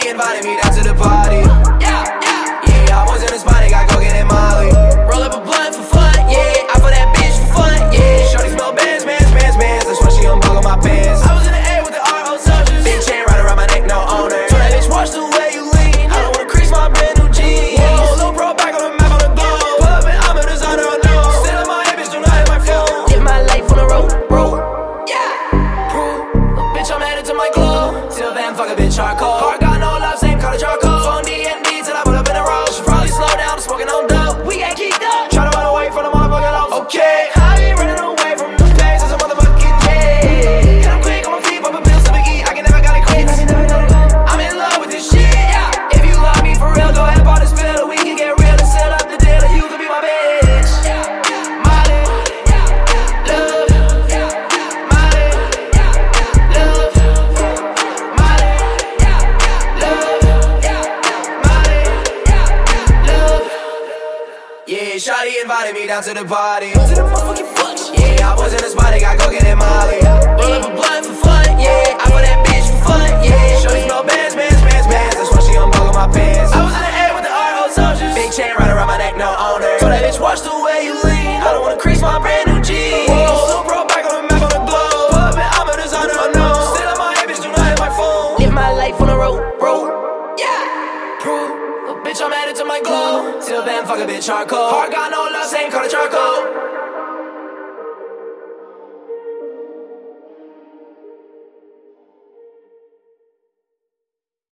Shawty invited me down to the party. Yeah, I was in the spot, got cocaine and Molly. Roll up a blunt for fun, yeah. I for that bitch for fun, yeah. Shawty smell bands. That's why she unbuckle my pants. I was in the air with the RO soldiers. Big chain right around my neck, no owner. Told that bitch, watch the way you lean. I don't wanna crease my brand new jeans. Whoa, little pro back on the map on the globe. Pull up and I'm a designer, I know. Still in my head, bitch, do not hit my phone. Live my life on the road, bro. Yeah. Little bitch, I'm headed to my club. Till then, fuck a bitch, hardcore. Car got no love, same color charcoal. Phone D&D till I put up in a row. Should probably slow down, I'm smoking on dope. We got kicked up. Try to run away from the motherfucking house. Okay. I be running away from the place as a motherfucking J. And I'm quick on my feet, bumping pills to Biggie. I can never got it quit. I'm in love with this shit, yeah. If you love me for real, go ahead, buy this pill. We can get real and set up the deal. And you can be my bitch. Molly, love, Molly, love, Molly, love, Molly, love. Yeah, Shawty invited me down to the party. Yeah, I was in the spot, got cocaine and Molly. Roll up a blunt for fun, yeah. I for that bitch for fun, yeah. Shawty smell bands. That's why she unbuckle my pants. I was in the air with the RO soldiers. Big chain right around my neck, no owner. Told that bitch, watch the way you lean. I don't wanna crease my brand new jeans. Whoa, little pro back on the map on the globe. Pull up and I'm a designer, I know. Still in my head, bitch, do not hit my phone. Live my life on the road, bro. Yeah. Little bitch, I'm headed to my glow. Till then, fuck a bitch, hardcore. Heart got no love, same color charcoal.